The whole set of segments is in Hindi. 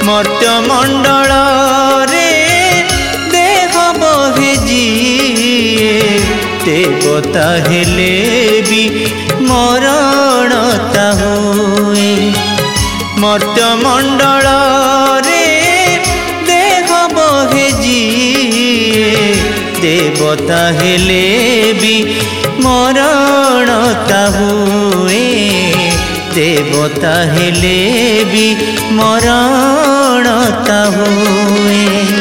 मर्त्यमंडल रे देह बहे जिए देवता हेले भी मरणता हुए। मर्त्यमंडल रे देह बहे जिए देवता हेले भी मरणता हुए। देवता हेले भी मरणता हुए।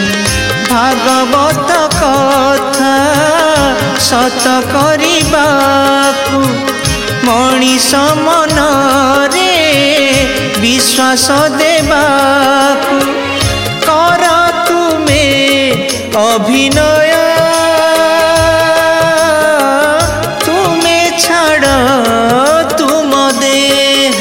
भागवत कथा सत करिबाकु मनीष मन रे विश्वास देबाकु कर तुमे अभिनय। तुमे छाड़ तुम देह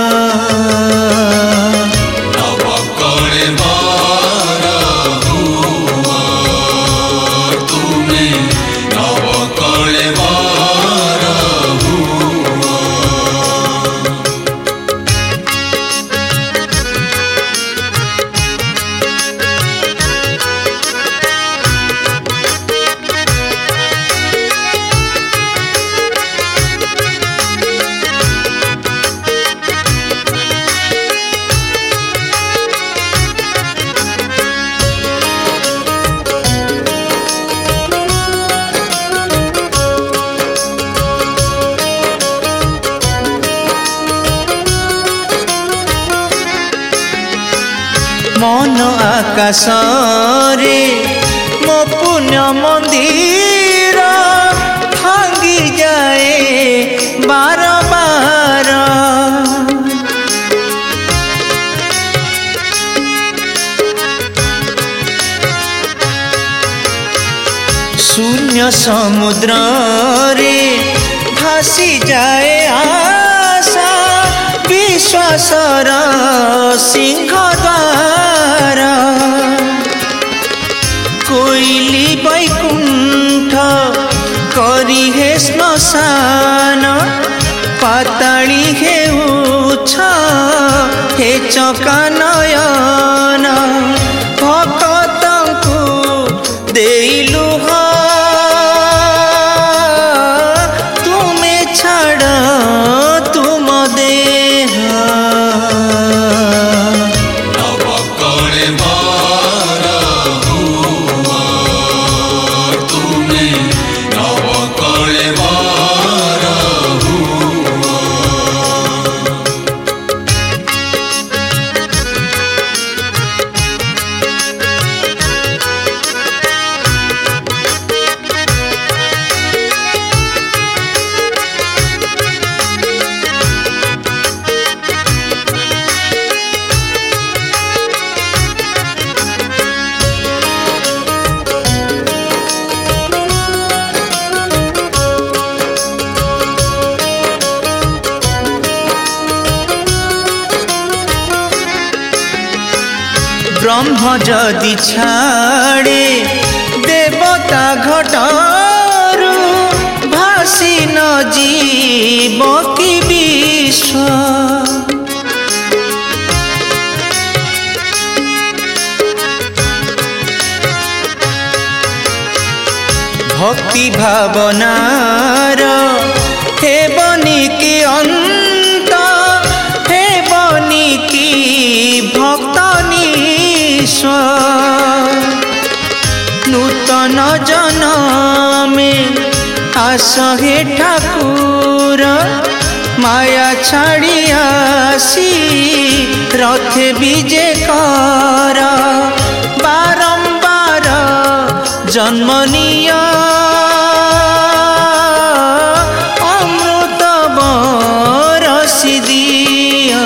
मन आकाश रे मो पुण्य मंदिर भांगी जाए बार बार। शून्य समुद्र रे भासी जाए आशा विश्वासर सिंह द्वार। कोइली वैकुंठ करी हे श्मशान पाताली हे उच्छ हे चका नयन। भक्तंकु देइलु तुमे छाड़ तुम देह ब्रह्म जदि छाड़े देवता घटरू भासी न जीव कि विश्व। भक्ति भावनार हेबनी की अंत हेबनी की भक्त नूतन जन्मे आस हे ठाकुर माया छाड़ी आसी रथे विजे कर। बारंबार जन्मनिया अमृत बरसी दिया।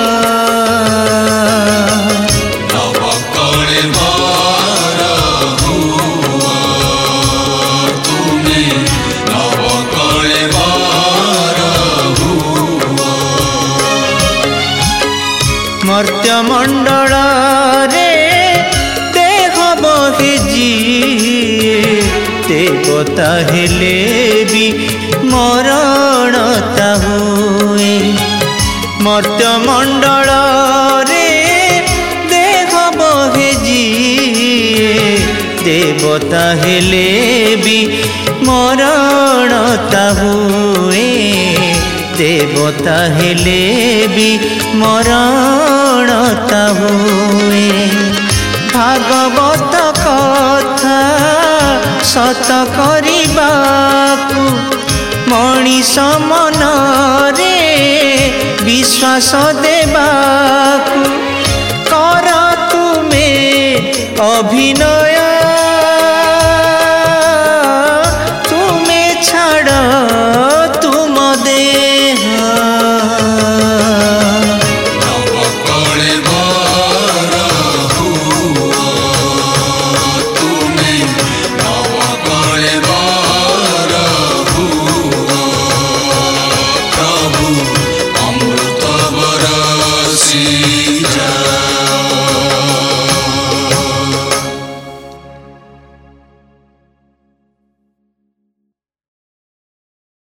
मर्त्यमंडल रे देह बहे जिए देवता हेले भी मरणता हुए। मर्त्यमंडल रे देह देवता हेले भी मरणता हुए देवता हेले भी मरणता हुए भागवत कथा सत करिबाकु मनीष मनरे विश्वास देबाकु कर तुमे अभिनय